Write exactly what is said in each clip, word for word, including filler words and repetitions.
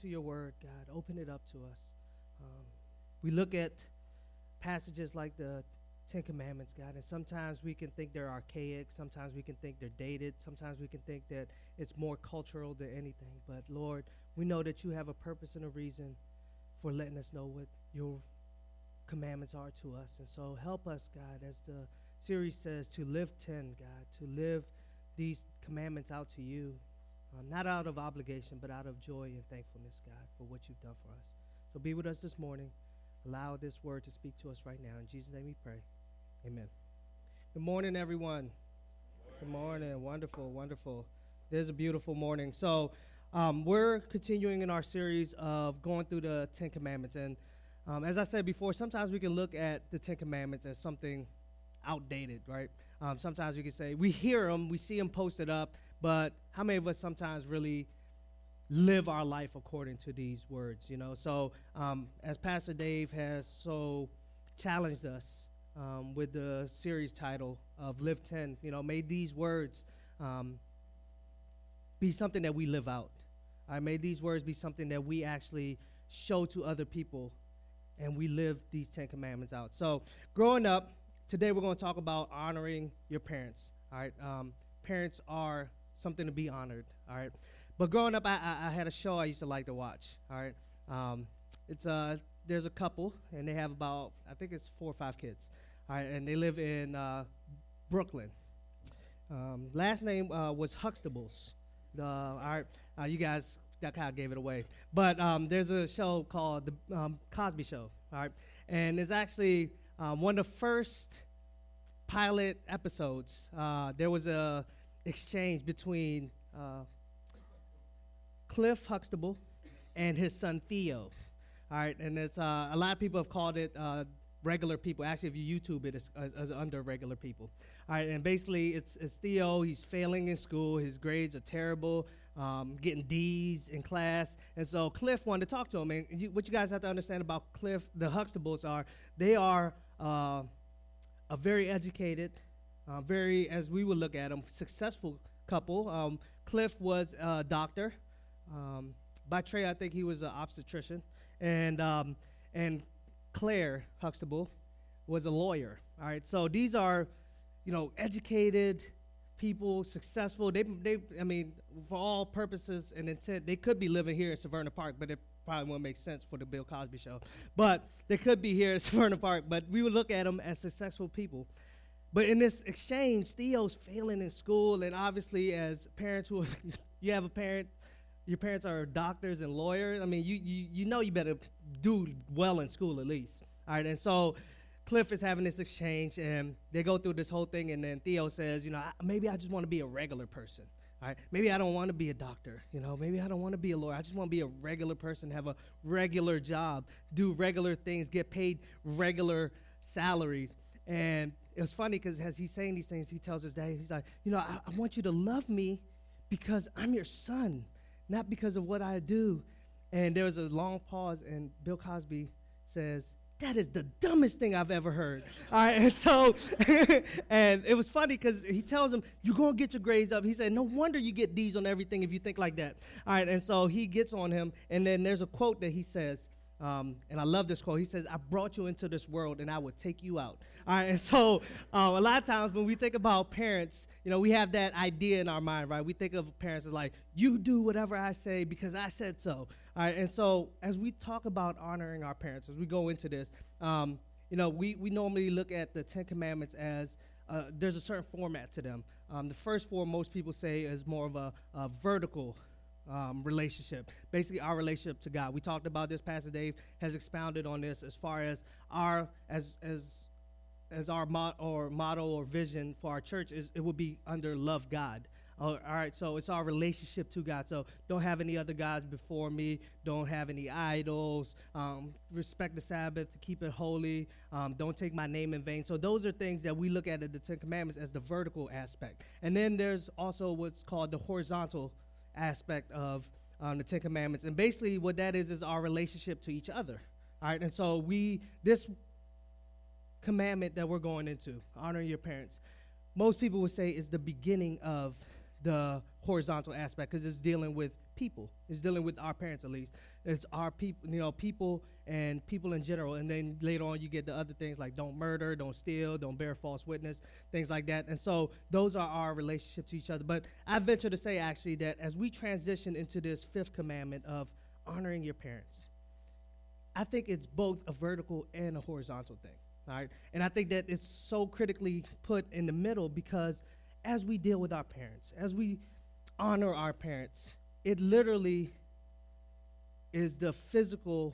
into your word, God. Open it up to us. Um, we look at passages like the Ten Commandments, God, and sometimes we can think they're archaic. Sometimes we can think they're dated. Sometimes we can think that it's more cultural than anything. But, Lord, we know that you have a purpose and a reason for letting us know what your commandments are to us. And so help us, God, as the series says, to live ten, God, to live these commandments out to you, um, not out of obligation, but out of joy and thankfulness, God, for what you've done for us. So be with us this morning. Allow this word to speak to us right now. In Jesus' name we pray. Amen. Good morning, everyone. Good morning. Wonderful, wonderful. There's a beautiful morning. So um, we're continuing in our series of going through the Ten Commandments. And um, as I said before, sometimes we can look at the Ten Commandments as something outdated, right? Um, sometimes we can say, we hear them, we see them posted up, but how many of us sometimes really live our life according to these words, you know? So um, as Pastor Dave has so challenged us um, with the series title of Live ten, you know, may these words um, be something that we live out. All right, may these words be something that we actually show to other people and we live these Ten Commandments out. So growing up, today we're going to talk about honoring your parents, all right? Um, parents are something to be honored, all right? But growing up, I, I, I had a show I used to like to watch, all right? Um, it's uh, there's a couple, and they have about, I think it's four or five kids, all right? And they live in uh, Brooklyn. Um, last name uh, was Huxtables. The, all right, uh, you guys, that kind of gave it away. But um, there's a show called The um, Cosby Show, all right? And it's actually um, one of the first pilot episodes. Uh, there was a exchange between uh, Cliff Huxtable and his son Theo. All right, and it's uh, a lot of people have called it uh, regular people. Actually, if you YouTube it, it's, it's, it's under regular people. All right, and basically it's, it's Theo. He's failing in school. His grades are terrible, um, getting D's in class. And so Cliff wanted to talk to him. And you, what you guys have to understand about Cliff, the Huxtables are, they are uh, a very educated, uh, very, as we would look at them, successful couple. Um, Cliff was a doctor. Um, by trade, I think he was an obstetrician, and um, and Claire Huxtable was a lawyer. All right, so these are, you know, educated people, successful. They, they, I mean, for all purposes and intent, they could be living here in Severna Park, but it probably wouldn't make sense for the Bill Cosby Show. But they could be here in Severna Park, but we would look at them as successful people. But in this exchange, Theo's failing in school, and obviously, as parents who you have a parent. Your parents are doctors and lawyers. I mean, you, you you know you better do well in school at least. All right, and so Cliff is having this exchange, and they go through this whole thing, and then Theo says, you know, I, maybe I just want to be a regular person. All right, maybe I don't want to be a doctor. You know, maybe I don't want to be a lawyer. I just want to be a regular person, have a regular job, do regular things, get paid regular salaries. And it was funny because as he's saying these things, he tells his dad, he's like, you know, I, I want you to love me because I'm your son, not because of what I do. And there was a long pause, and Bill Cosby says, that is the dumbest thing I've ever heard. All right, and so, and it was funny because he tells him, you're going to get your grades up. He said, no wonder you get D's on everything if you think like that. All right, and so he gets on him, and then there's a quote that he says, Um, and I love this quote. He says, I brought you into this world, and I will take you out. All right, and so um, a lot of times when we think about parents, you know, we have that idea in our mind, right? We think of parents as like, you do whatever I say because I said so. All right, and so as we talk about honoring our parents, as we go into this, um, you know, we, we normally look at the Ten Commandments as uh, there's a certain format to them. Um, the first four, most people say, is more of a, a vertical Um, relationship, basically our relationship to God. We talked about this. Pastor Dave has expounded on this as far as our as as as our mo- or motto or vision for our church is it will be under love God. Uh, all right, so it's our relationship to God. So don't have any other gods before me. Don't have any idols. Um, respect the Sabbath, keep it holy. Um, don't take my name in vain. So those are things that we look at in the Ten Commandments as the vertical aspect. And then there's also what's called the horizontal aspect of um, the Ten Commandments, and basically what that is is our relationship to each other. All right, and so we this commandment that we're going into, honoring your parents, most people would say is the beginning of the horizontal aspect because it's dealing with people. It's dealing with our parents at least. it's our people, you know, people and people in general. And then later on, you get the other things like don't murder, don't steal, don't bear false witness, things like that. And so those are our relationship to each other. But I venture to say, actually, that as we transition into this fifth commandment of honoring your parents, I think it's both a vertical and a horizontal thing, all right? And I think that it's so critically put in the middle because as we deal with our parents, as we honor our parents, it literally is the physical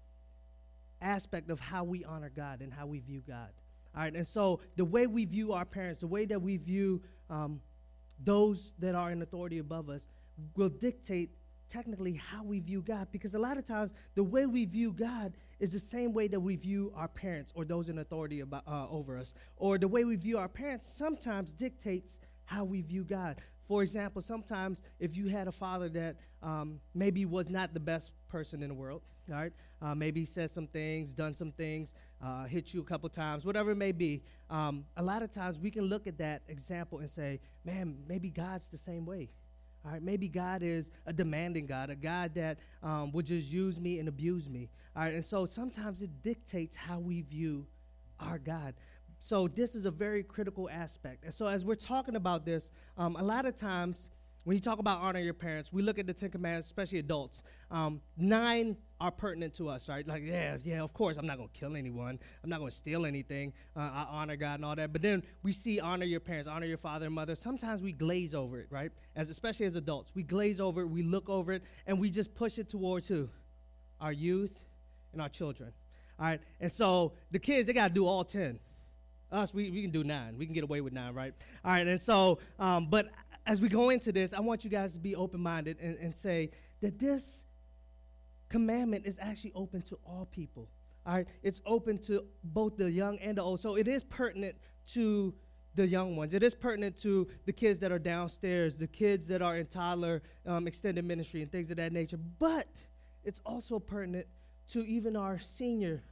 aspect of how we honor God and how we view God. All right, and so the way we view our parents, the way that we view um, those that are in authority above us will dictate technically how we view God, because a lot of times the way we view God is the same way that we view our parents or those in authority about, uh, over us, or the way we view our parents sometimes dictates how we view God. For example, sometimes if you had a father that um, maybe was not the best person in the world, all right, uh, maybe said some things, done some things, uh, hit you a couple times, whatever it may be, um, a lot of times we can look at that example and say, man, maybe God's the same way. All right, maybe God is a demanding God, a God that um, would just use me and abuse me. All right, and so sometimes it dictates how we view our God. So this is a very critical aspect. And so as we're talking about this, um, a lot of times when you talk about honoring your parents, we look at the Ten Commandments, especially adults. Um, nine are pertinent to us, right? Like, yeah, yeah, of course, I'm not going to kill anyone. I'm not going to steal anything. Uh, I honor God and all that. But then we see honor your parents, honor your father and mother. Sometimes we glaze over it, right? As especially as adults. We glaze over it, we look over it, and we just push it towards who? Our youth and our children. All right? And so the kids, they got to do all ten. Us, we, we can do nine. We can get away with nine, right? All right, and so, um, but as we go into this, I want you guys to be open-minded and, and say that this commandment is actually open to all people, all right? It's open to both the young and the old. So it is pertinent to the young ones. It is pertinent to the kids that are downstairs, the kids that are in toddler um, extended ministry and things of that nature. But it's also pertinent to even our senior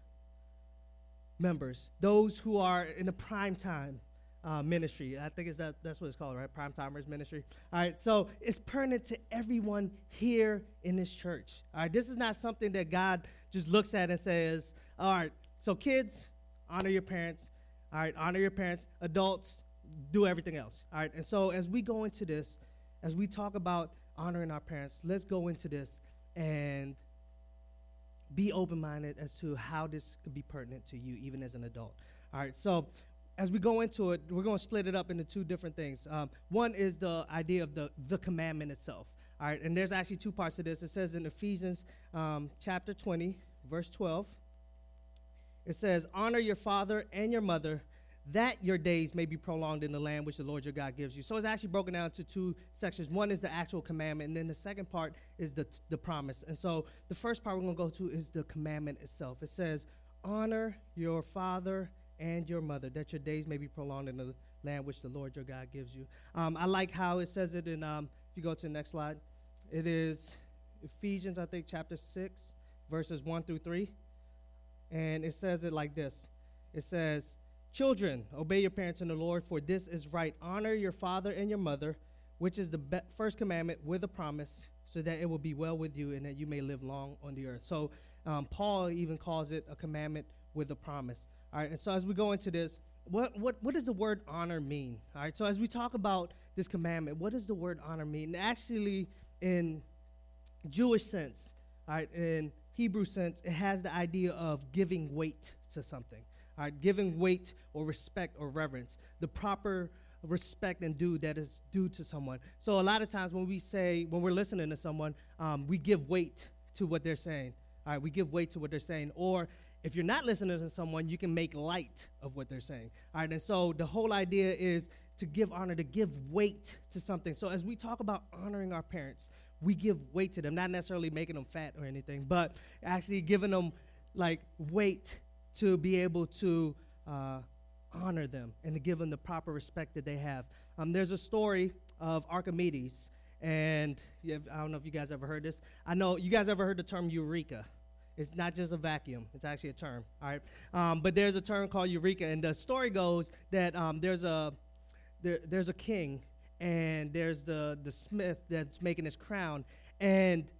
members, those who are in the prime time uh, ministry. I think it's that that's what it's called, right? Prime timers ministry. All right, so it's pertinent to everyone here in this church. All right, this is not something that God just looks at and says, all right, so kids, honor your parents. All right, honor your parents. Adults, do everything else. All right, and so as we go into this, as we talk about honoring our parents, let's go into this and be open-minded as to how this could be pertinent to you, even as an adult. All right, so as we go into it, we're going to split it up into two different things. Um, one is the idea of the, the commandment itself. All right, and there's actually two parts to this. It says in Ephesians um, chapter twenty, verse twelve, it says, honor your father and your mother, that your days may be prolonged in the land which the Lord your God gives you. So it's actually broken down into two sections. One is the actual commandment, and then the second part is the, the promise. And so the first part we're going to go to is the commandment itself. It says, honor your father and your mother, that your days may be prolonged in the land which the Lord your God gives you. Um, I like how it says it in, um, if you go to the next slide, it is Ephesians, I think, chapter six, verses one through three. And it says it like this. It says, children, obey your parents in the Lord, for this is right. Honor your father and your mother, which is the be- first commandment with a promise, so that it will be well with you and that you may live long on the earth. So um, Paul even calls it a commandment with a promise. All right, and so as we go into this, what, what, what does the word honor mean? All right, so as we talk about this commandment, what does the word honor mean? And actually, in Jewish sense, all right, in Hebrew sense, it has the idea of giving weight to something. All right, giving weight or respect or reverence, the proper respect and due that is due to someone. So a lot of times when we say, when we're listening to someone, um, we give weight to what they're saying. All right, we give weight to what they're saying. Or if you're not listening to someone, you can make light of what they're saying. All right, and so the whole idea is to give honor, to give weight to something. So as we talk about honoring our parents, we give weight to them, not necessarily making them fat or anything, but actually giving them like weight to be able to uh, honor them and to give them the proper respect that they have. Um, there's a story of Archimedes, and I don't know if you guys ever heard this. I know you guys ever heard the term eureka. It's not just a vacuum. It's actually a term, all right? Um, but there's a term called eureka, and the story goes that um, there's a there, there's a king, and there's the, the smith that's making his crown, and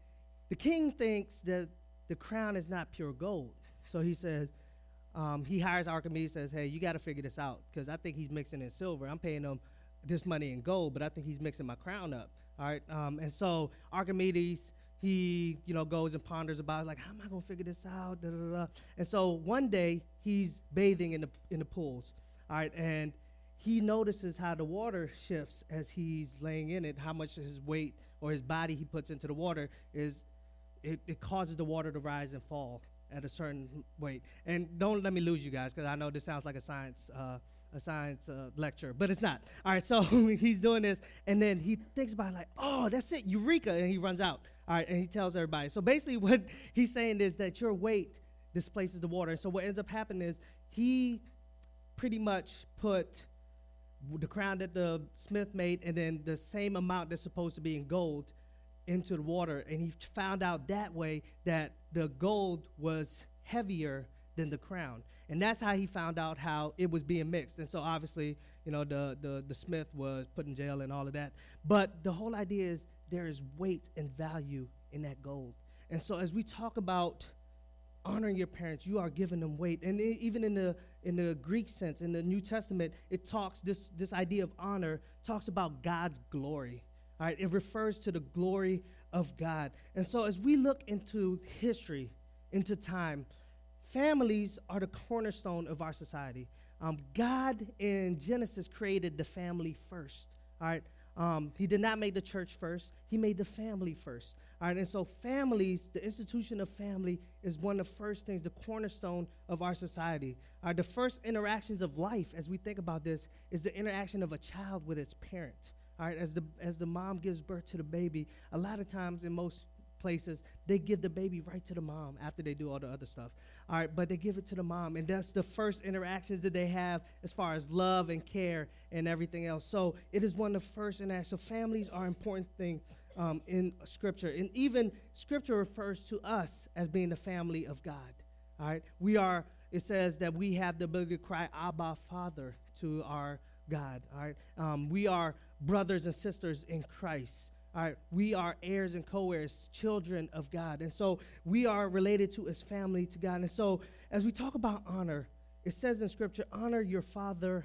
the king thinks that the crown is not pure gold. So he says, um, he hires Archimedes, says, hey, you got to figure this out, because I think he's mixing in silver. I'm paying him this money in gold, but I think he's mixing my crown up. All right. Um, and so Archimedes, he, you know, goes and ponders about it, like, how am I going to figure this out? Da, da, da. And so one day he's bathing in the in the pools. All right. And he notices how the water shifts as he's laying in it, how much his weight or his body he puts into the water is, it, it causes the water to rise and fall at a certain weight. And don't let me lose you guys, because I know this sounds like a science uh, a science uh, lecture, but it's not. All right, so he's doing this, and then he thinks about it like, oh, that's it, eureka, and he runs out. All right, and he tells everybody. So basically what he's saying is that your weight displaces the water. So what ends up happening is he pretty much put the crown that the smith made and then the same amount that's supposed to be in gold into the water, and he found out that way that the gold was heavier than the crown. And that's how he found out how it was being mixed. And so obviously, you know, the, the, the smith was put in jail and all of that. But the whole idea is there is weight and value in that gold. And so as we talk about honoring your parents, you are giving them weight. And I- even in the in the Greek sense, in the New Testament, it talks, this, this idea of honor talks about God's glory. All right, it refers to the glory of God. And so as we look into history, into time, families are the cornerstone of our society. Um, God in Genesis created the family first, all right? Um, he did not make the church first. He made the family first, all right? And so families, the institution of family is one of the first things, the cornerstone of our society. All right, the first interactions of life, as we think about this, is the interaction of a child with its parent. All right, as the as the mom gives birth to the baby, a lot of times in most places, they give the baby right to the mom after they do all the other stuff. All right, but they give it to the mom, and that's the first interactions that they have as far as love and care and everything else. So it is one of the first interactions. So families are an important thing um, in Scripture, and even Scripture refers to us as being the family of God. All right, we are. It says that we have the ability to cry, Abba, Father, to our God. All right, um, we are brothers and sisters in Christ. All right, we are heirs and co-heirs, children of God. And so we are related to as family to God. And so as we talk about honor, it says in Scripture, honor your father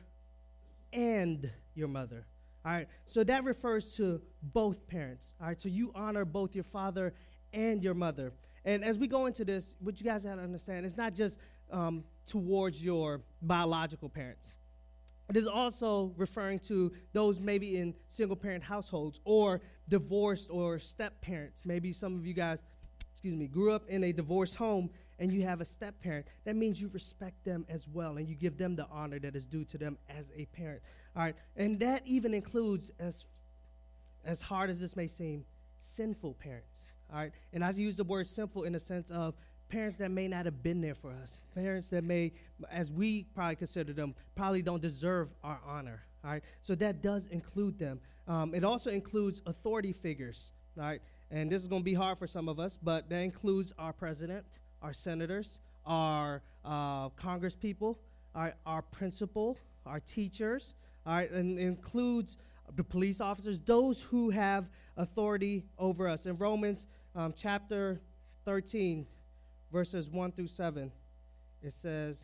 and your mother. All right, so that refers to both parents. All right, so you honor both your father and your mother. And as we go into this, what you guys have to understand, it's not just um, towards your biological parents. It is also referring to those maybe in single-parent households or divorced or step-parents. Maybe some of you guys, excuse me, grew up in a divorced home and you have a step-parent. That means you respect them as well and you give them the honor that is due to them as a parent. All right, and that even includes, as, as hard as this may seem, sinful parents. All right, and I use the word sinful in the sense of parents that may not have been there for us, parents that may, as we probably consider them, probably don't deserve our honor, all right? So that does include them. Um, it also includes authority figures, all right? And this is going to be hard for some of us, but that includes our president, our senators, our uh, congress people, our, our principal, our teachers, all right? And it includes the police officers, those who have authority over us. In Romans um, chapter thirteen, verses one through seven, it says,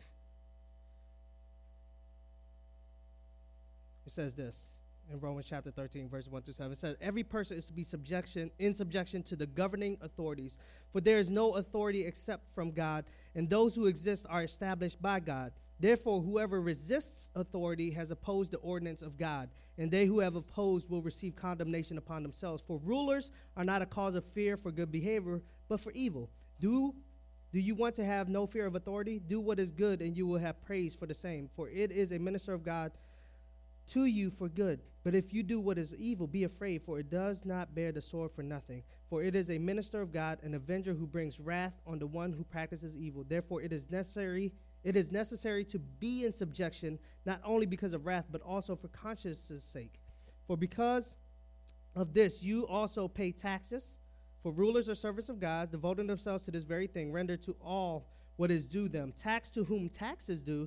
it says this, in Romans chapter thirteen, verses one through seven. It says, every person is to be subjection, in subjection to the governing authorities, for there is no authority except from God, and those who exist are established by God. Therefore, whoever resists authority has opposed the ordinance of God, and they who have opposed will receive condemnation upon themselves. For rulers are not a cause of fear for good behavior, but for evil. Do Do you want to have no fear of authority? Do what is good, and you will have praise for the same. For it is a minister of God to you for good. But if you do what is evil, be afraid, for it does not bear the sword for nothing. For it is a minister of God, an avenger who brings wrath on the one who practices evil. Therefore it is necessary, it is necessary to be in subjection, not only because of wrath, but also for conscience' sake. For because of this you also pay taxes. For rulers are servants of God, devoting themselves to this very thing, render to all what is due them. Tax to whom tax is due,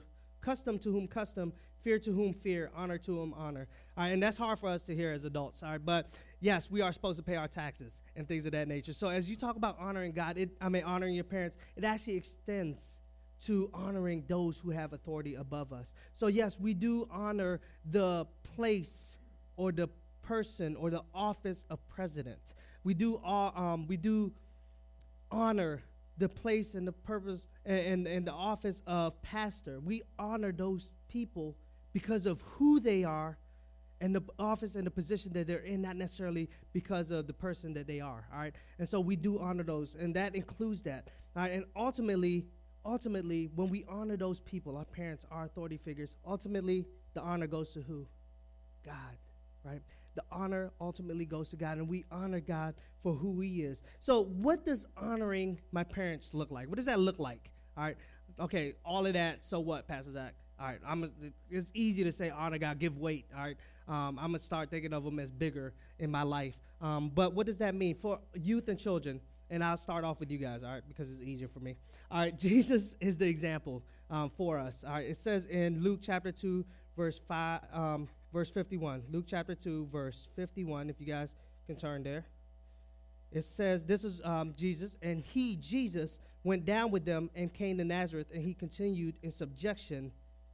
custom to whom custom, fear to whom fear, honor to whom honor. All right, and that's hard for us to hear as adults. All right, but yes, we are supposed to pay our taxes and things of that nature. So as you talk about honoring God, it, I mean honoring your parents, it actually extends to honoring those who have authority above us. So yes, we do honor the place or the person or the office of president. We do all, um, we do honor the place and the purpose and, and, and the office of pastor. We honor those people because of who they are and the office and the position that they're in, not necessarily because of the person that they are, all right? And so we do honor those, and that includes that. All right, and ultimately, ultimately, when we honor those people, our parents, our authority figures, ultimately the honor goes to who? God, right? The honor ultimately goes to God, and we honor God for who he is. So what does honoring my parents look like? What does that look like? All right, okay, all of that, so what, Pastor Zach? All right, I'm a, it's easy to say honor God, give weight, all right? Um, I'm going to start thinking of them as bigger in my life. Um, but what does that mean? For youth and children, and I'll start off with you guys, all right, because it's easier for me. All right, Jesus is the example um, for us. All right, it says in Luke chapter two, verse five, um, verse fifty-one. Luke chapter two, verse fifty-one, if you guys can turn there. It says, this is um, Jesus, and he, Jesus, went down with them and came to Nazareth, and he continued in subjection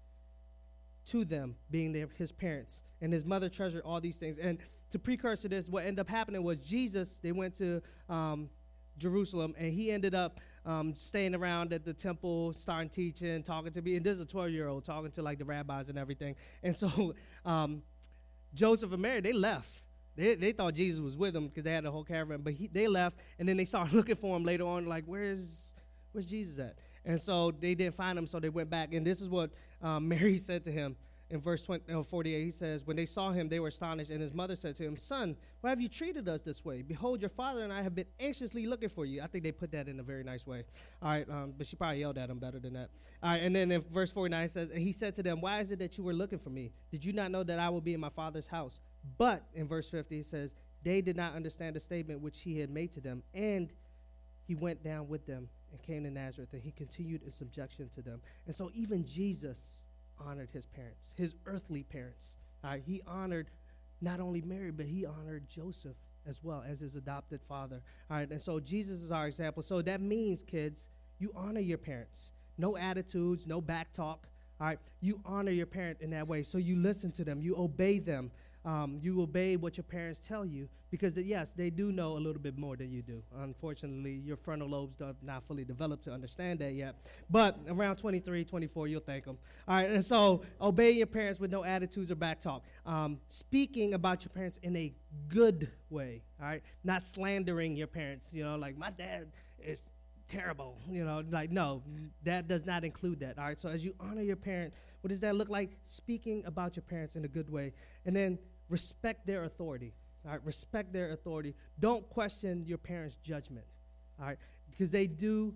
to them, being their, his parents. And his mother treasured all these things. And to precursor this, what ended up happening was Jesus, they went to um, Jerusalem, and he ended up um, staying around at the temple, starting teaching, talking to me. And this is a twelve-year-old talking to, like, the rabbis and everything. And so um, Joseph and Mary, they left. They they thought Jesus was with them because they had a whole caravan. But he, they left, and then they started looking for him later on, like, where's, where's Jesus at? And so they didn't find him, so they went back. And this is what um, Mary said to him. In verse twenty, uh, forty-eight, he says, when they saw him, they were astonished, and his mother said to him, son, why have you treated us this way? Behold, your father and I have been anxiously looking for you. I think they put that in a very nice way. All right, um, but she probably yelled at him better than that. All right, and then in verse forty-nine, it says, and he said to them, why is it that you were looking for me? Did you not know that I will be in my father's house? But in verse fifty, it says, they did not understand the statement which he had made to them, and he went down with them and came to Nazareth, and he continued in subjection to them. And so even Jesus honored his parents, his earthly parents. All right, he honored not only Mary, but he honored Joseph as well as his adopted father. All right, and so Jesus is our example. So that means, kids, you honor your parents. No attitudes, no back talk. All right, you honor your parent in that way. So you listen to them, you obey them. Um, you obey what your parents tell you because, the, yes, they do know a little bit more than you do. Unfortunately, your frontal lobes are not fully developed to understand that yet. But around twenty-three, twenty-four, you'll thank them. All right, and so obey your parents with no attitudes or back talk. Um, speaking about your parents in a good way, all right? Not slandering your parents, you know, like my dad is terrible, you know, like no, that does not include that, all right? So as you honor your parent, what does that look like? Speaking about your parents in a good way. And then respect their authority, all right? Respect their authority. Don't question your parents' judgment, all right? Because they do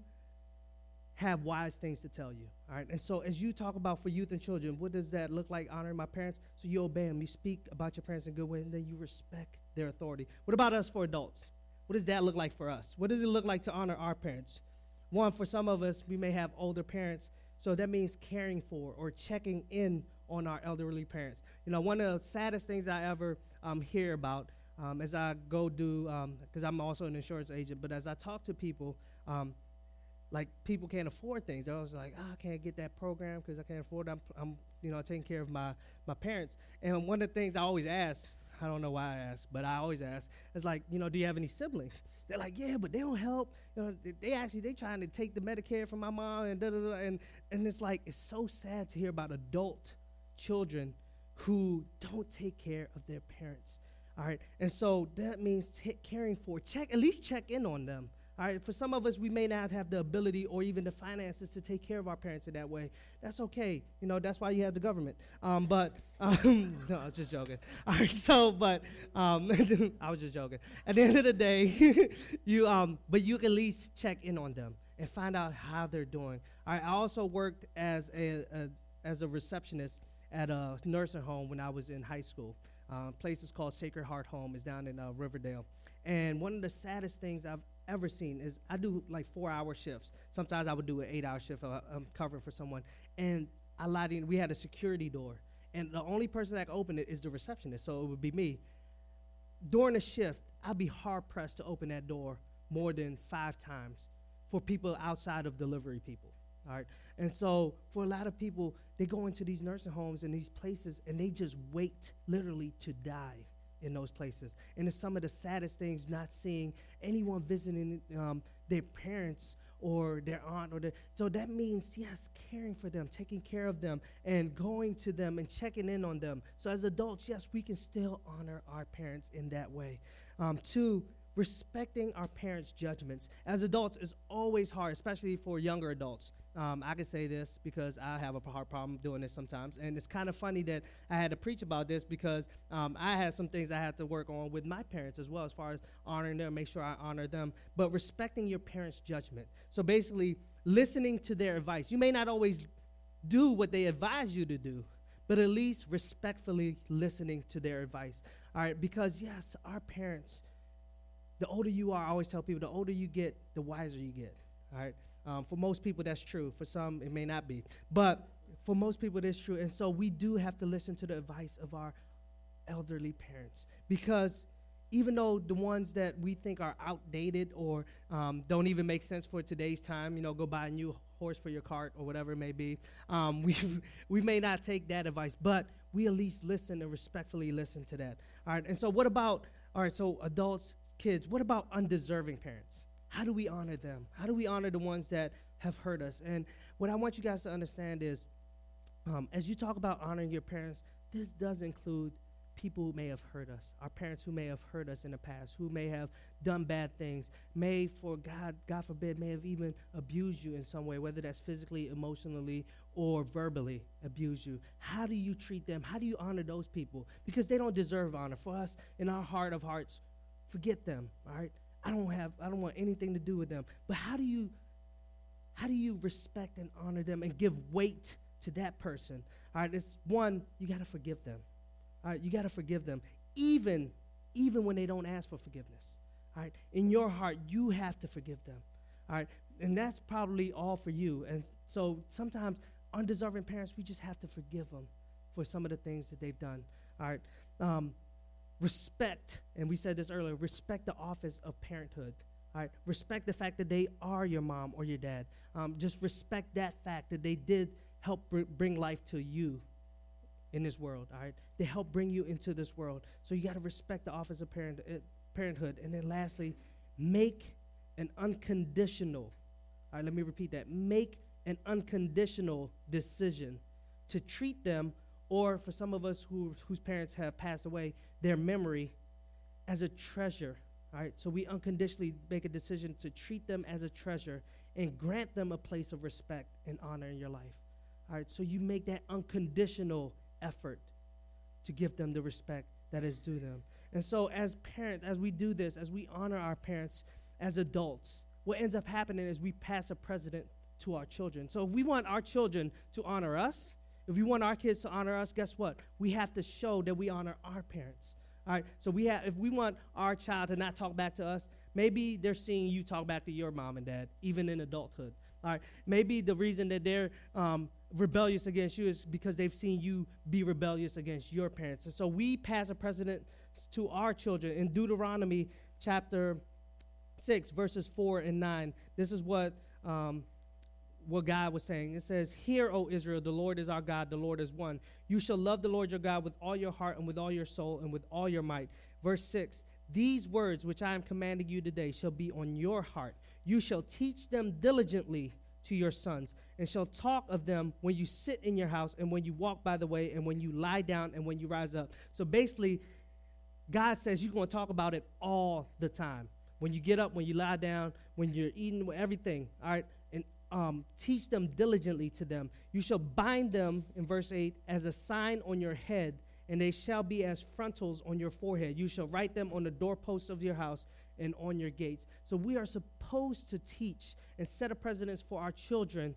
have wise things to tell you, all right? And so as you talk about for youth and children, what does that look like, honoring my parents? So you obey them, you speak about your parents in a good way, and then you respect their authority. What about us for adults? What does that look like for us? What does it look like to honor our parents? One, for some of us, we may have older parents, so that means caring for or checking in on our elderly parents. You know, one of the saddest things I ever um, hear about um, as I go do, because um, I'm also an insurance agent, but as I talk to people, um, like people can't afford things. They're always like, oh, I can't get that program because I can't afford it. I'm, I'm, you know, taking care of my, my parents. And one of the things I always ask, I don't know why I ask, but I always ask, is like, you know, do you have any siblings? They're like, yeah, but they don't help. You know, they, they actually, they trying to take the Medicare from my mom and da da da. And, and it's like, it's so sad to hear about adult children who don't take care of their parents. All right. And so that means t- caring for, check, at least check in on them. All right. For some of us, we may not have the ability or even the finances to take care of our parents in that way. That's okay. You know, that's why you have the government. Um, but, um, no, I was just joking. All right. So, but, um, I was just joking. At the end of the day, you, um, but you can at least check in on them and find out how they're doing. All right. I also worked as a, a as a receptionist at a nursing home when I was in high school. Um, place is called Sacred Heart Home. It's down in uh, Riverdale. And one of the saddest things I've ever seen is I do like four-hour shifts. Sometimes I would do an eight-hour shift. Uh, I'm covering for someone. And I lied in, we had a security door, and the only person that could open it is the receptionist, so it would be me. During a shift, I'd be hard-pressed to open that door more than five times for people outside of delivery people, all right? And so for a lot of people, they go into these nursing homes and these places, and they just wait literally to die in those places. And it's some of the saddest things, not seeing anyone visiting um, their parents or their aunt or their, so that means, yes, caring for them, taking care of them, and going to them and checking in on them. So as adults, yes, we can still honor our parents in that way. Um, two, respecting our parents' judgments. As adults, it's always hard, especially for younger adults. Um, I can say this because I have a hard problem doing this sometimes. And it's kind of funny that I had to preach about this because um, I had some things I had to work on with my parents as well, as far as honoring them, make sure I honor them. But respecting your parents' judgment. So basically, listening to their advice. You may not always do what they advise you to do, but at least respectfully listening to their advice. All right, because yes, our parents, the older you are, I always tell people, the older you get, the wiser you get, all right? Um, for most people, that's true. For some, it may not be. But for most people, that's true. And so we do have to listen to the advice of our elderly parents, because even though the ones that we think are outdated or um, don't even make sense for today's time, you know, go buy a new horse for your cart or whatever it may be, um, we, we may not take that advice, but we at least listen and respectfully listen to that. All right, and so what about, all right, so adults, kids, what about undeserving parents? How do we honor them? How do we honor the ones that have hurt us? And what I want you guys to understand is, um, as you talk about honoring your parents, this does include people who may have hurt us, our parents who may have hurt us in the past, who may have done bad things, may, for God, God forbid, may have even abused you in some way, whether that's physically, emotionally, or verbally abused you. How do you treat them? How do you honor those people? Because they don't deserve honor. For us, in our heart of hearts, forget them, all right? I don't have, I don't want anything to do with them. But how do you, how do you respect and honor them and give weight to that person? All right, it's one, you got to forgive them. All right, you got to forgive them, even, even when they don't ask for forgiveness. All right, in your heart, you have to forgive them. All right, and that's probably all for you. And so sometimes undeserving parents, we just have to forgive them for some of the things that they've done. All right. Um, Respect, and we said this earlier, respect the office of parenthood. All right, respect the fact that they are your mom or your dad. Um, just respect that fact that they did help br- bring life to you in this world. All right, they helped bring you into this world. So you got to respect the office of parent, uh, parenthood. And then lastly, make an unconditional. All right, let me repeat that. Make an unconditional decision to treat them, or for some of us who, whose parents have passed away, their memory as a treasure, all right? So we unconditionally make a decision to treat them as a treasure and grant them a place of respect and honor in your life, all right? So you make that unconditional effort to give them the respect that is due them. And so as parents, as we do this, as we honor our parents as adults, what ends up happening is we pass a precedent to our children. So if we want our children to honor us, if we want our kids to honor us, guess what? We have to show that we honor our parents. All right, so we have, if we want our child to not talk back to us, maybe they're seeing you talk back to your mom and dad, even in adulthood. All right, maybe the reason that they're um, rebellious against you is because they've seen you be rebellious against your parents. And so we pass a precedent to our children. In Deuteronomy chapter six, verses four and nine, this is what um, what God was saying. It says, "Hear, O Israel, the Lord is our God, the Lord is one. You shall love the Lord your God with all your heart and with all your soul and with all your might." Verse six, "These words which I am commanding you today shall be on your heart. You shall teach them diligently to your sons, and shall talk of them when you sit in your house and when you walk by the way and when you lie down and when you rise up." So basically, God says you're going to talk about it all the time. When you get up, when you lie down, when you're eating, everything, all right? And um, teach them diligently to them. You shall bind them, in verse eight, as a sign on your head, and they shall be as frontals on your forehead. You shall write them on the doorposts of your house and on your gates. So we are supposed to teach and set a precedence for our children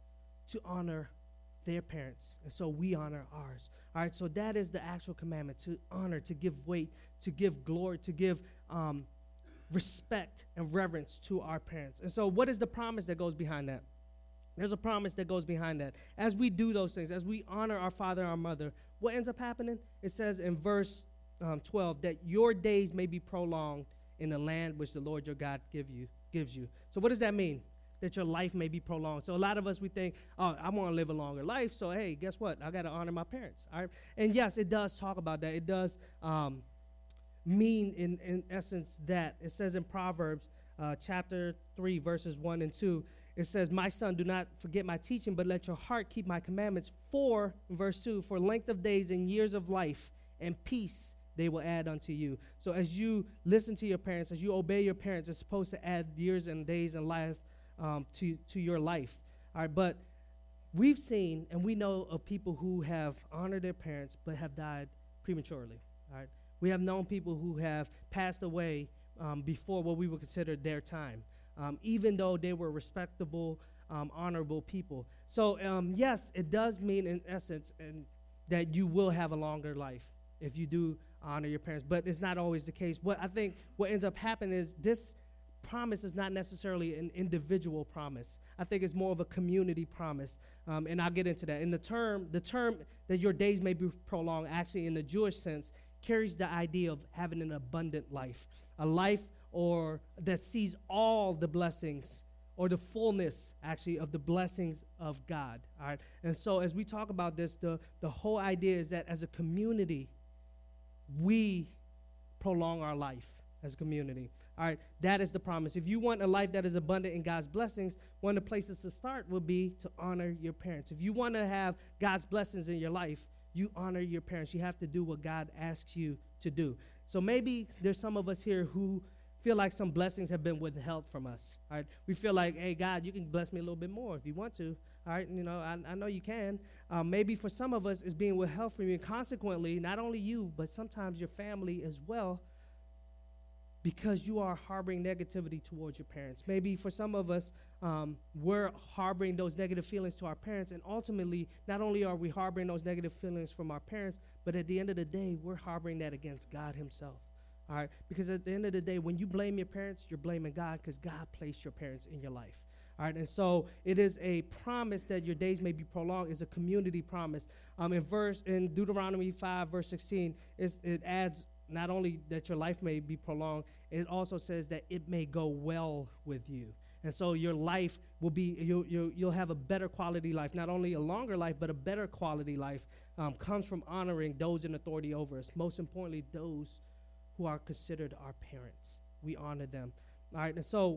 to honor their parents. And so we honor ours. All right, so that is the actual commandment, to honor, to give weight, to give glory, to give um, respect and reverence to our parents. And so what is the promise that goes behind that? There's a promise that goes behind that. As we do those things, as we honor our father and our mother, what ends up happening? It says in verse um, twelve that your days may be prolonged in the land which the Lord your God give you, gives you. So what does that mean? That your life may be prolonged. So a lot of us, we think, oh, I want to live a longer life, so hey, guess what? I got to honor my parents, all right? And yes, it does talk about that. It does um, mean, in, in essence, that. It says in Proverbs uh, chapter three, verses one and two, it says, my son, do not forget my teaching, but let your heart keep my commandments. For, verse two, for length of days and years of life and peace they will add unto you. So as you listen to your parents, as you obey your parents, it's supposed to add years and days and life Um, to, to your life. All right, but we've seen and we know of people who have honored their parents but have died prematurely. All right, we have known people who have passed away um, before what we would consider their time, um, even though they were respectable, um, honorable people. So um, yes, it does mean in essence and that you will have a longer life if you do honor your parents, but it's not always the case. What I think what ends up happening is this promise is not necessarily an individual promise. I think it's more of a community promise, um, and I'll get into that. And the term, the term that your days may be prolonged, actually in the Jewish sense, carries the idea of having an abundant life, a life or that sees all the blessings or the fullness, actually, of the blessings of God. All right, and so as we talk about this, the the whole idea is that as a community, we prolong our life as a community. All right, that is the promise. If you want a life that is abundant in God's blessings, one of the places to start would be to honor your parents. If you want to have God's blessings in your life, you honor your parents. You have to do what God asks you to do. So maybe there's some of us here who feel like some blessings have been withheld from us. All right, we feel like, hey, God, you can bless me a little bit more if you want to. All right, you know, I, I know you can. Um, maybe for some of us, it's being withheld from you. And consequently, not only you, but sometimes your family as well, because you are harboring negativity towards your parents. Maybe for some of us, um, we're harboring those negative feelings to our parents, and ultimately, not only are we harboring those negative feelings from our parents, but at the end of the day, we're harboring that against God himself, all right? Because at the end of the day, when you blame your parents, you're blaming God because God placed your parents in your life, all right? And so it is a promise that your days may be prolonged. It's a community promise. Um, in verse, in Deuteronomy five, verse sixteen, it's, it adds not only that your life may be prolonged, it also says that it may go well with you. And so your life will be, you'll, you'll, you'll have a better quality life. Not only a longer life, but a better quality life um, comes from honoring those in authority over us. Most importantly, those who are considered our parents. We honor them. All right, and so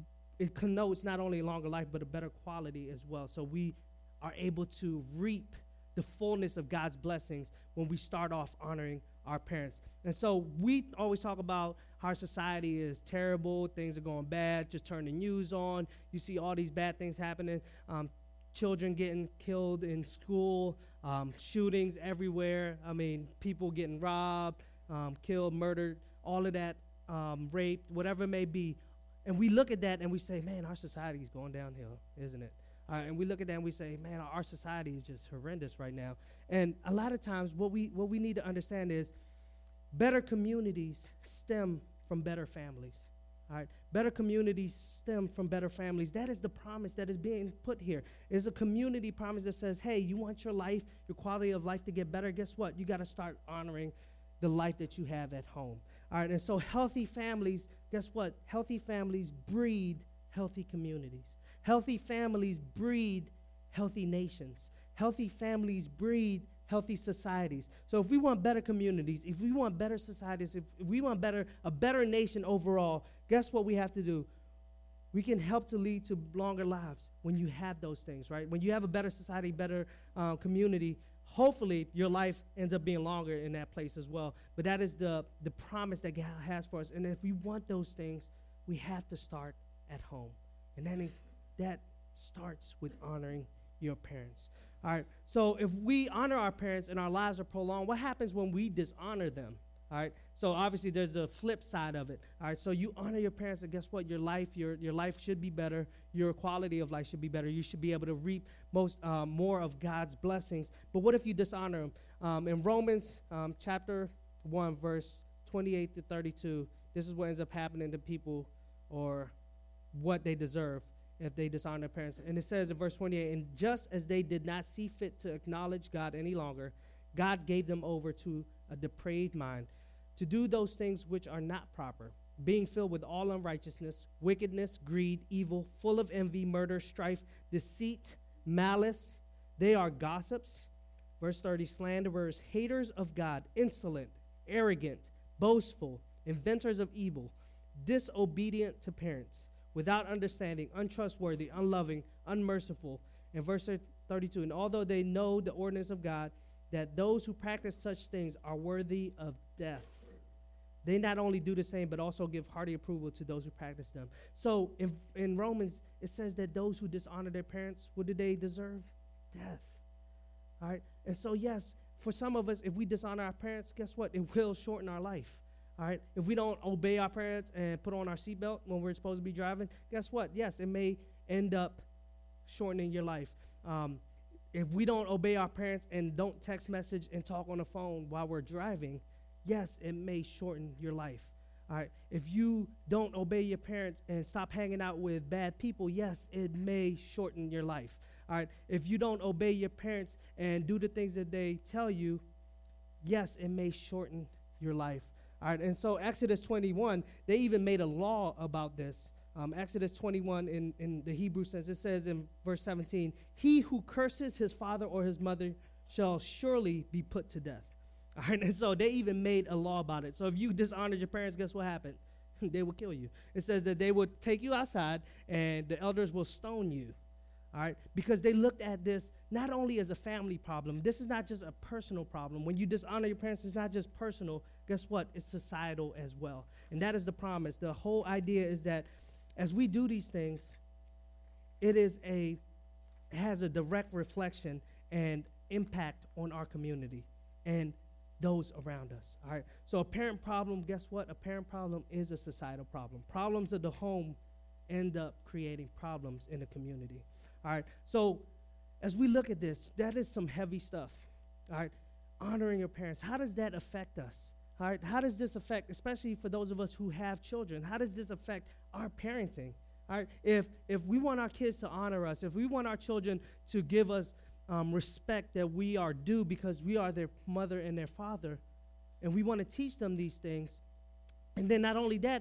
it connotes not only a longer life, but a better quality as well. So we are able to reap the fullness of God's blessings when we start off honoring our parents. And so we always talk about how our society is terrible, things are going bad, just turn the news on, you see all these bad things happening, um, children getting killed in school, um, shootings everywhere, I mean, people getting robbed, um, killed, murdered, all of that, um, raped, whatever it may be. And we look at that and we say, man, our society is going downhill, isn't it? Uh, and we look at that and we say, man, our society is just horrendous right now. And a lot of times what we what we need to understand is better communities stem from better families. All right, better communities stem from better families. That is the promise that is being put here. It's a community promise that says, hey, you want your life, your quality of life to get better? Guess what? You got to start honoring the life that you have at home. All right, and so healthy families, guess what? Healthy families breed healthy communities. Healthy families breed healthy nations. Healthy families breed healthy societies. So if we want better communities, if we want better societies, if, if we want better a better nation overall, guess what we have to do? We can help to lead to longer lives when you have those things, right? When you have a better society, better uh, community, hopefully your life ends up being longer in that place as well. But that is the, the promise that God has for us. And if we want those things, we have to start at home. And then it, that starts with honoring your parents. All right, so if we honor our parents and our lives are prolonged, what happens when we dishonor them? All right, so obviously there's the flip side of it. All right, so you honor your parents, and guess what? Your life, your your life should be better. Your quality of life should be better. You should be able to reap most uh, more of God's blessings. But what if you dishonor them? Um, in Romans um, chapter one, verse twenty-eight to thirty-two, this is what ends up happening to people, or what they deserve. if they dishonor their parents. And it says in verse twenty-eight, and just as they did not see fit to acknowledge God any longer, God gave them over to a depraved mind to do those things which are not proper, being filled with all unrighteousness, wickedness, greed, evil, full of envy, murder, strife, deceit, malice. They are gossips. Verse thirty, slanderers, haters of God, insolent, arrogant, boastful, inventors of evil, disobedient to parents, without understanding, untrustworthy, unloving, unmerciful. And verse thirty-two, and although they know the ordinance of God, that those who practice such things are worthy of death, they not only do the same, but also give hearty approval to those who practice them. So in, in Romans, it says that those who dishonor their parents, what do they deserve? Death. All right? And so, yes, for some of us, if we dishonor our parents, guess what? It will shorten our life. All right? If we don't obey our parents and put on our seatbelt when we're supposed to be driving, guess what? Yes, it may end up shortening your life. Um, if we don't obey our parents and don't text message and talk on the phone while we're driving, yes, it may shorten your life. All right? If you don't obey your parents and stop hanging out with bad people, yes, it may shorten your life. All right? If you don't obey your parents and do the things that they tell you, yes, it may shorten your life. All right? And so Exodus twenty-one, they even made a law about this. Um, Exodus twenty-one in, in the Hebrew sense, it says in verse seventeen, he who curses his father or his mother shall surely be put to death. All right? And so they even made a law about it. So if you dishonored your parents, guess what happened? They will kill you. It says that they would take you outside and the elders will stone you. All right, because they looked at this not only as a family problem. This is not just a personal problem. When you dishonor your parents, it's not just personal. Guess what? It's societal as well. And that is the promise. The whole idea is that as we do these things, it is a it has a direct reflection and impact on our community and those around us. All right. So a parent problem, guess what? A parent problem is a societal problem. Problems of the home end up creating problems in the community. All right, so as we look at this, that is some heavy stuff. All right, honoring your parents, how does that affect us? All right, how does this affect, especially for those of us who have children, how does this affect our parenting? All right, if if we want our kids to honor us, if we want our children to give us um, respect that we are due because we are their mother and their father, and we want to teach them these things, and then not only that,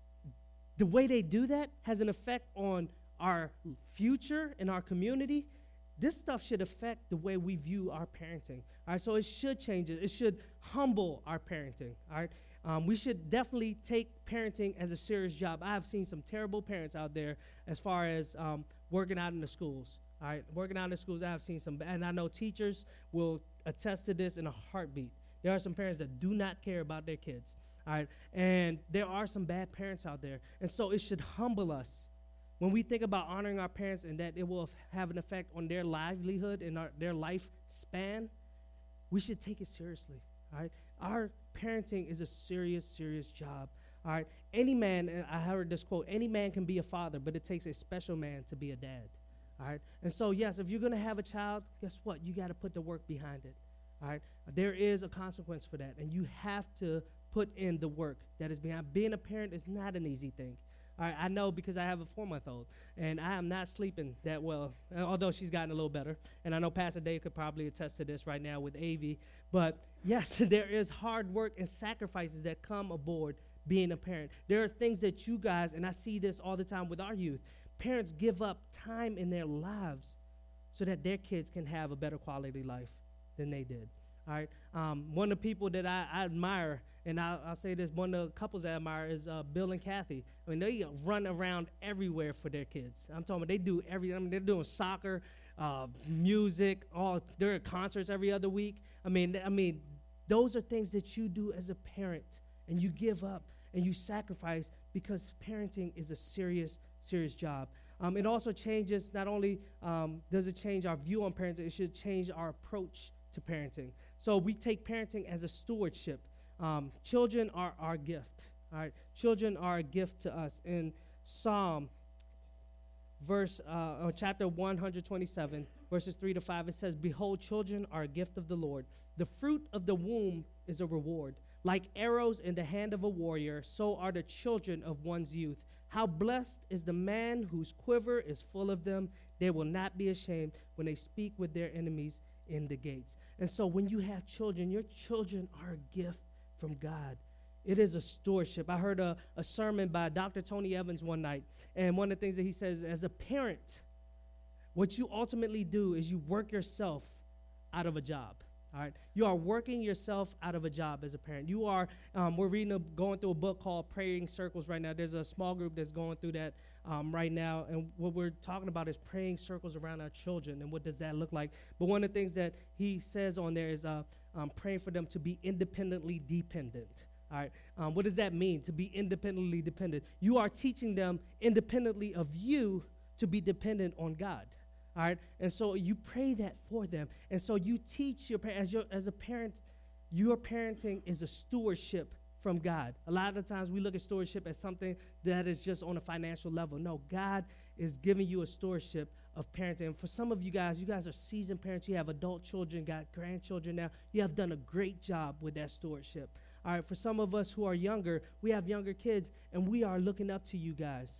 the way they do that has an effect on our future in our community. This stuff should affect the way we view our parenting. All right, so it should change it. It should humble our parenting. All right, um, we should definitely take parenting as a serious job. I have seen some terrible parents out there as far as um, working out in the schools. All right, working out in the schools, I have seen some, and I know teachers will attest to this in a heartbeat. There are some parents that do not care about their kids. All right, and there are some bad parents out there, and so it should humble us. When we think about honoring our parents and that it will f- have an effect on their livelihood and our, their lifespan, we should take it seriously, all right? Our parenting is a serious, serious job, all right? Any man, and I heard this quote, any man can be a father, but it takes a special man to be a dad, all right? And so, yes, if you're going to have a child, guess what? You got to put the work behind it, all right? There is a consequence for that, and you have to put in the work that is behind. Being a parent is not an easy thing. All right, I know because I have a four-month-old, and I am not sleeping that well, although she's gotten a little better. And I know Pastor Dave could probably attest to this right now with Avi. But, yes, there is hard work and sacrifices that come aboard being a parent. There are things that you guys, and I see this all the time with our youth, parents give up time in their lives so that their kids can have a better quality life than they did. All right, um, one of the people that I, I admire, and I'll, I'll say this, one of the couples I admire is uh, Bill and Kathy. I mean, they run around everywhere for their kids. I'm talking about they do every, I mean, they're doing soccer, uh, music, all, they're at concerts every other week. I mean, I mean, those are things that you do as a parent, and you give up, and you sacrifice because parenting is a serious, serious job. Um, it also changes, not only um, does it change our view on parenting, it should change our approach to parenting. So we take parenting as a stewardship. Um, children are our gift. All right, children are a gift to us. In Psalm, verse, uh, uh, chapter one twenty-seven, verses three to five, it says, "Behold, children are a gift of the Lord. The fruit of the womb is a reward. Like arrows in the hand of a warrior, so are the children of one's youth. How blessed is the man whose quiver is full of them. They will not be ashamed when they speak with their enemies in the gates. And so when you have children, your children are a gift from God. It is a stewardship. I heard a, a sermon by Doctor Tony Evans one night, and one of the things that he says, as a parent, what you ultimately do is you work yourself out of a job. All right, you are working yourself out of a job as a parent. You are, um, we're reading, a, going through a book called Praying Circles right now. There's a small group that's going through that um, right now, and what we're talking about is praying circles around our children, and what does that look like? But one of the things that he says on there is uh, um, praying for them to be independently dependent. All right, um, what does that mean, to be independently dependent? You are teaching them independently of you to be dependent on God. All right, and so you pray that for them, and so you teach your as your as a parent, your parenting is a stewardship from God. A lot of the times we look at stewardship as something that is just on a financial level. No, God is giving you a stewardship of parenting. And for some of you guys, you guys are seasoned parents. You have adult children, got grandchildren now. You have done a great job with that stewardship. All right, for some of us who are younger, we have younger kids, and we are looking up to you guys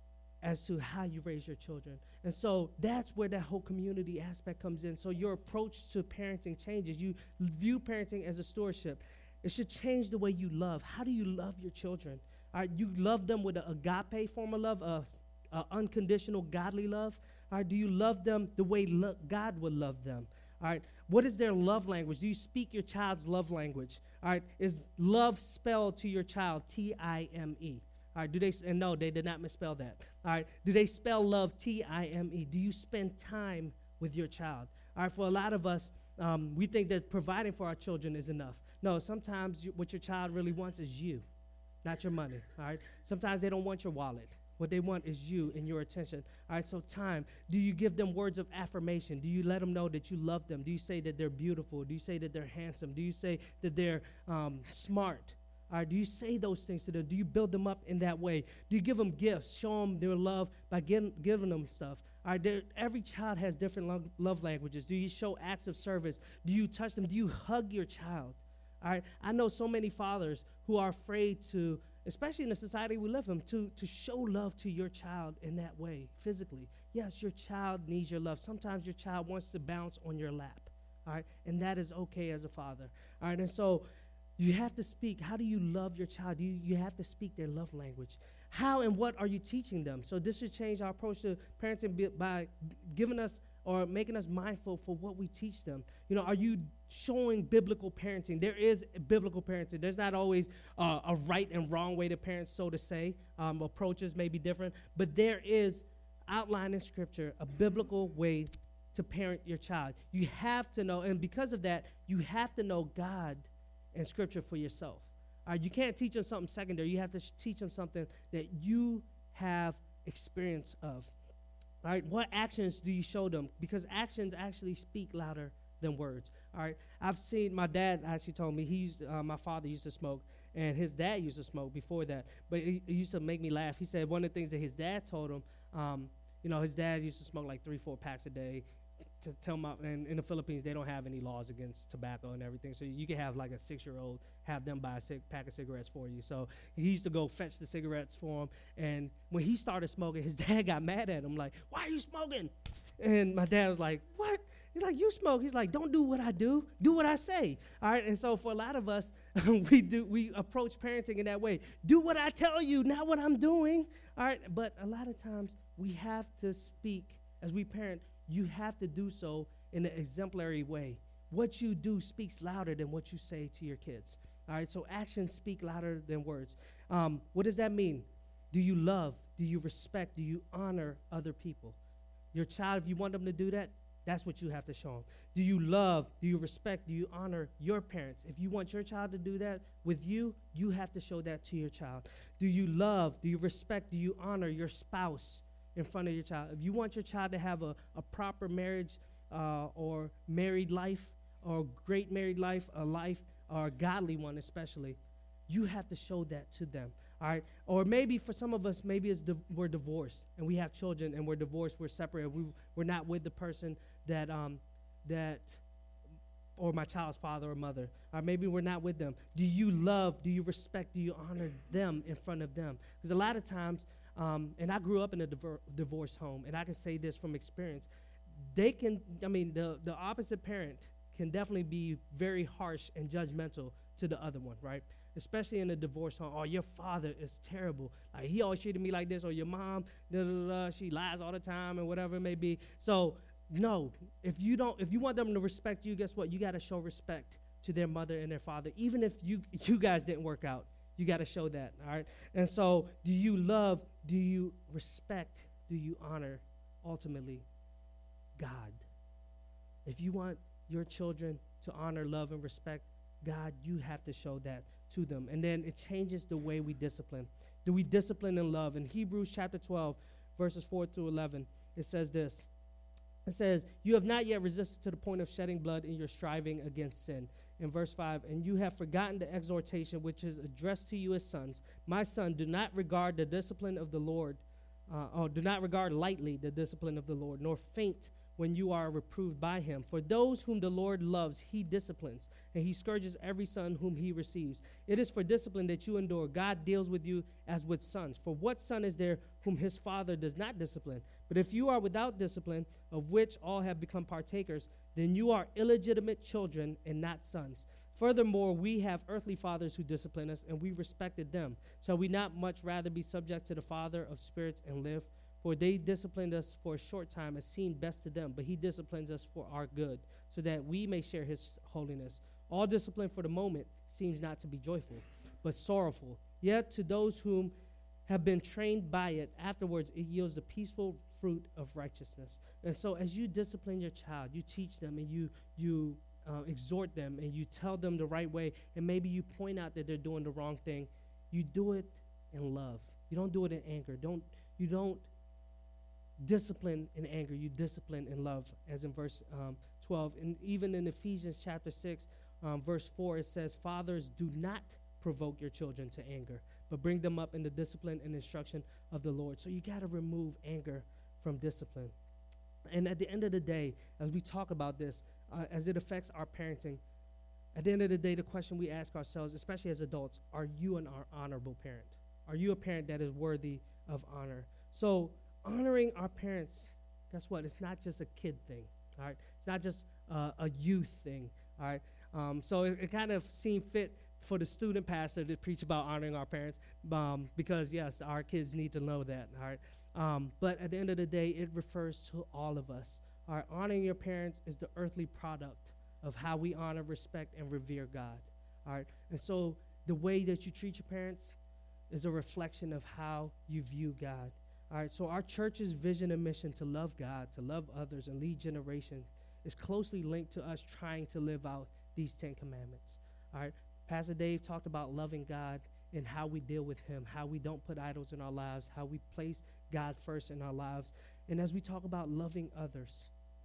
as to how you raise your children. And so that's where that whole community aspect comes in. So your approach to parenting changes. You view parenting as a stewardship. It should change the way you love. How do you love your children? All right, you love them with an agape form of love, a, a unconditional godly love? All right, do you love them the way lo- God would love them? All right, what is their love language? Do you speak your child's love language? All right, is love spelled to your child T I M E? All right, do they, and no, they did not misspell that. All right, do they spell love T I M E? Do you spend time with your child? All right, for a lot of us, um, we think that providing for our children is enough. No, sometimes you, what your child really wants is you, not your money. All right, sometimes they don't want your wallet. What they want is you and your attention. All right, so time. Do you give them words of affirmation? Do you let them know that you love them? Do you say that they're beautiful? Do you say that they're handsome? Do you say that they're um, smart? All right, do you say those things to them? Do you build them up in that way? Do you give them gifts? Show them their love by giving, giving them stuff. All right, every child has different love, love languages. Do you show acts of service? Do you touch them? Do you hug your child? All right, I know so many fathers who are afraid to, especially in the society we live in, to, to show love to your child in that way, physically. Yes, your child needs your love. Sometimes your child wants to bounce on your lap, all right, and that is okay as a father. All right, and so you have to speak. How do you love your child? You, you have to speak their love language. How and what are you teaching them? So this should change our approach to parenting by giving us or making us mindful for what we teach them. You know, are you showing biblical parenting? There is biblical parenting. There's not always uh, a right and wrong way to parent, so to say. Um, approaches may be different, but there is outlined in Scripture a biblical way to parent your child. You have to know, and because of that, you have to know God and Scripture for yourself. All right, you can't teach them something secondary. You have to sh- teach them something that you have experience of. All right, what actions do you show them? Because actions actually speak louder than words. All right, I've seen, my dad actually told me, he used, uh, my father used to smoke, and his dad used to smoke before that, but it, it used to make me laugh. He said one of the things that his dad told him, um, you know, his dad used to smoke like three, four packs a day. To tell my, and in the Philippines, they don't have any laws against tobacco and everything, so you can have like a six-year-old have them buy a cig- pack of cigarettes for you. So he used to go fetch the cigarettes for him, and when he started smoking, his dad got mad at him, like, why are you smoking? And my dad was like, what? He's like, you smoke. He's like, don't do what I do, do what I say. All right, and so for a lot of us, we do we approach parenting in that way. Do what I tell you, not what I'm doing. All right, but a lot of times we have to speak as we parent. You have to do so in an exemplary way. What you do speaks louder than what you say to your kids. All right, so actions speak louder than words. Um, what does that mean? Do you love? Do you respect? Do you honor other people? Your child, if you want them to do that, that's what you have to show them. Do you love? Do you respect? Do you honor your parents? If you want your child to do that with you, you have to show that to your child. Do you love? Do you respect? Do you honor your spouse in front of your child? If you want your child to have a, a proper marriage uh, or married life or great married life, a life or a godly one especially, you have to show that to them, all right? Or maybe for some of us, maybe it's di- we're divorced and we have children and we're divorced, we're separated, we, we're not with the person that, um, that, or my child's father or mother, or maybe we're not with them. Do you love, do you respect, do you honor them in front of them? Because a lot of times, Um, and I grew up in a diver- divorce home, and I can say this from experience. They can, I mean, the, the opposite parent can definitely be very harsh and judgmental to the other one, right? Especially in a divorce home. Oh, your father is terrible. Like, he always treated me like this, or your mom, da, da, da, she lies all the time, and whatever it may be. So, no, if you don't, if you want them to respect you, guess what? You got to show respect to their mother and their father. Even if you you guys didn't work out, you got to show that, all right? And so, do you love, do you respect, do you honor, ultimately, God? If you want your children to honor, love, and respect God, you have to show that to them. And then it changes the way we discipline. Do we discipline in love? In Hebrews chapter twelve, verses four through eleven, it says this. It says, you have not yet resisted to the point of shedding blood in your striving against sin. In verse five, and you have forgotten the exhortation which is addressed to you as sons. My son, do not regard the discipline of the Lord, uh, or do not regard lightly the discipline of the Lord, nor faint when you are reproved by him. For those whom the Lord loves, he disciplines, and he scourges every son whom he receives. It is for discipline that you endure. God deals with you as with sons. For what son is there whom his father does not discipline? But if you are without discipline, of which all have become partakers, then you are illegitimate children and not sons. Furthermore, we have earthly fathers who discipline us, and we respected them. Shall we not much rather be subject to the Father of spirits and live? For they disciplined us for a short time as seemed best to them, but he disciplines us for our good, so that we may share his holiness. All discipline for the moment seems not to be joyful, but sorrowful. Yet to those whom have been trained by it, afterwards it yields the peaceful fruit of righteousness. And so as you discipline your child, you teach them and you you uh, exhort them and you tell them the right way, and maybe you point out that they're doing the wrong thing, you do it in love. You don't do it in anger. Don't you don't discipline in anger, you discipline in love, as in verse um, twelve. And even in Ephesians chapter six, um, verse four, it says, fathers, do not provoke your children to anger, but bring them up in the discipline and instruction of the Lord. So you got to remove anger from discipline. And at the end of the day, as we talk about this, uh, as it affects our parenting, at the end of the day, the question we ask ourselves, especially as adults, are you an honorable parent? Are you a parent that is worthy of honor? So honoring our parents, guess what? It's not just a kid thing, all right? It's not just uh, a youth thing, all right? Um, so it, it kind of seemed fit for the student pastor to preach about honoring our parents um, because, yes, our kids need to know that, all right? Um, but at the end of the day, it refers to all of us. All right? Honoring your parents is the earthly product of how we honor, respect, and revere God, all right? And so the way that you treat your parents is a reflection of how you view God. All right, so our church's vision and mission to love God, to love others, and lead generations is closely linked to us trying to live out these Ten Commandments. All right, Pastor Dave talked about loving God and how we deal with him, how we don't put idols in our lives, how we place God first in our lives. And as we talk about loving others,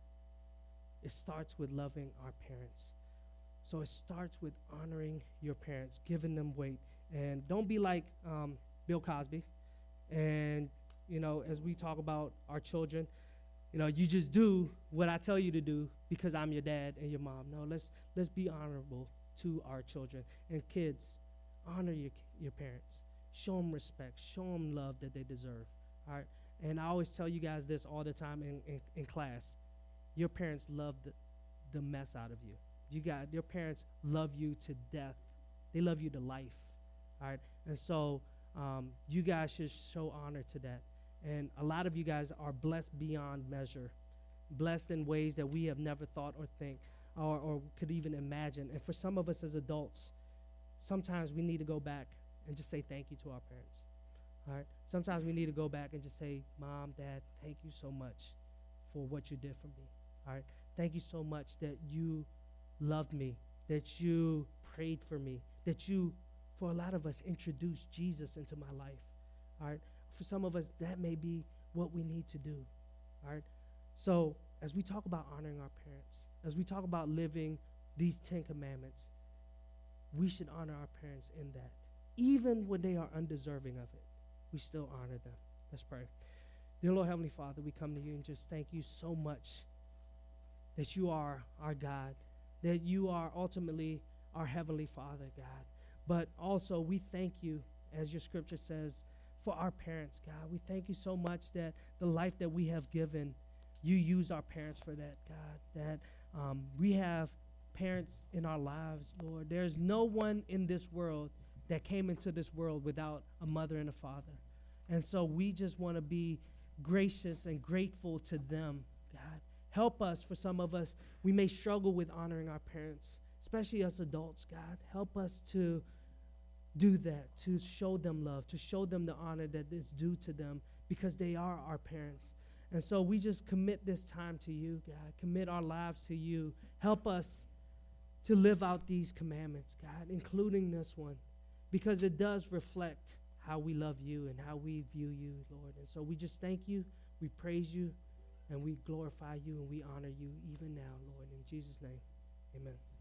it starts with loving our parents. So it starts with honoring your parents, giving them weight. And don't be like um, Bill Cosby and you know, as we talk about our children, you know, you just do what I tell you to do because I'm your dad and your mom. No, let's let's be honorable to our children. And kids, honor your your parents. Show them respect. Show them love that they deserve. All right? And I always tell you guys this all the time in, in, in class. Your parents love the, the mess out of you. You got your parents love you to death. They love you to life. All right? And so um, you guys should show honor to that. And a lot of you guys are blessed beyond measure, blessed in ways that we have never thought or think or, or could even imagine. And for some of us as adults, sometimes we need to go back and just say thank you to our parents. All right? Sometimes we need to go back and just say, Mom, Dad, thank you so much for what you did for me. All right? Thank you so much that you loved me, that you prayed for me, that you, for a lot of us, introduced Jesus into my life. All right? For some of us, that may be what we need to do, all right? So as we talk about honoring our parents, as we talk about living these Ten Commandments, we should honor our parents in that. Even when they are undeserving of it, we still honor them. Let's pray. Dear Lord Heavenly Father, we come to you and just thank you so much that you are our God, that you are ultimately our Heavenly Father, God. But also we thank you, as your scripture says, for our parents, God. We thank you so much that the life that we have given, you use our parents for that, God, that um, we have parents in our lives, Lord. There's no one in this world that came into this world without a mother and a father. And so we just want to be gracious and grateful to them, God. Help us. For some of us, we may struggle with honoring our parents, especially us adults, God. Help us to do that, to show them love, to show them the honor that is due to them, because they are our parents. And so we just commit this time to you, God. Commit our lives to you. Help us to live out these commandments, God, including this one, because it does reflect how we love you and how we view you, Lord. And so we just thank you, we praise you, and we glorify you, and we honor you even now, Lord. In Jesus' name, amen.